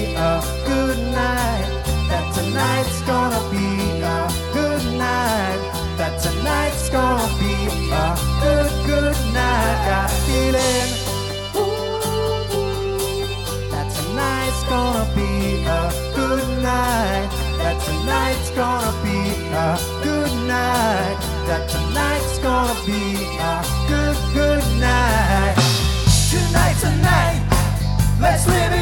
a good night. That tonight's gonna be a good night. That tonight's gonna be a good night. Got a feeling that tonight's gonna be a good night. That tonight's gonna be a good night. That tonight's gonna be a good night. Tonight's a night. Let's live it.